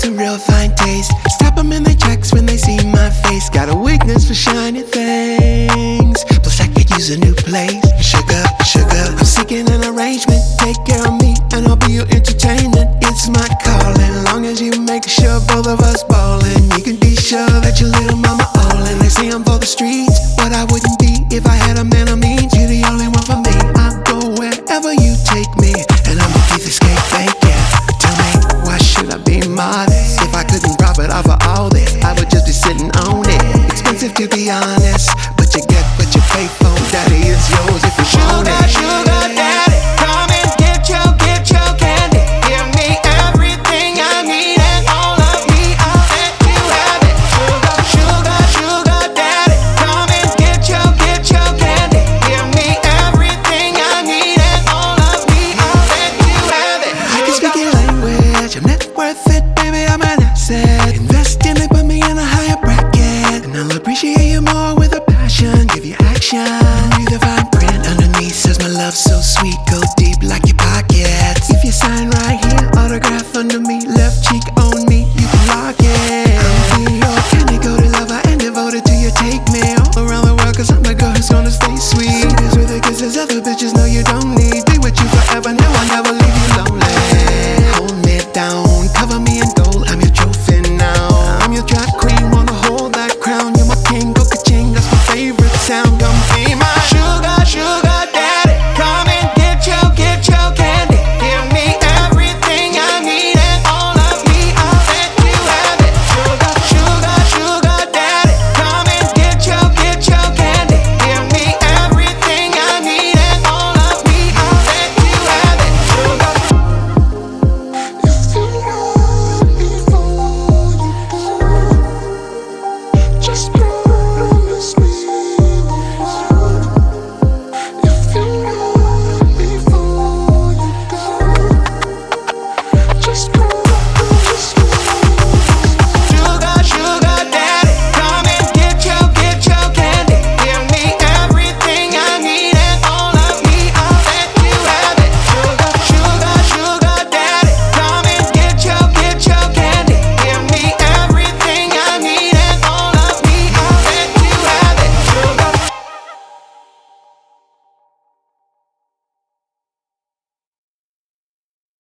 some real fine taste. Stop them in their tracks when they see my face. Got a weakness for shiny things. Plus I could use a new place. Sugar, sugar, I'm seeking an arrangement. Take care of me and I'll be your entertainment. It's my calling, long as you make sure both of us ballin'. You can be sure that your little mama allin'. They say I'm for the streets, but I wouldn't be if I had a man of means. You're the only one for me. I'll go wherever you take me, and I'ma keep this cake fake, yeah. Tell me, why should I be modest? If I couldn't profit off of all this, I would just be sitting on it. Expensive to be honest, but you get what you pay for. Daddy, it's yours if you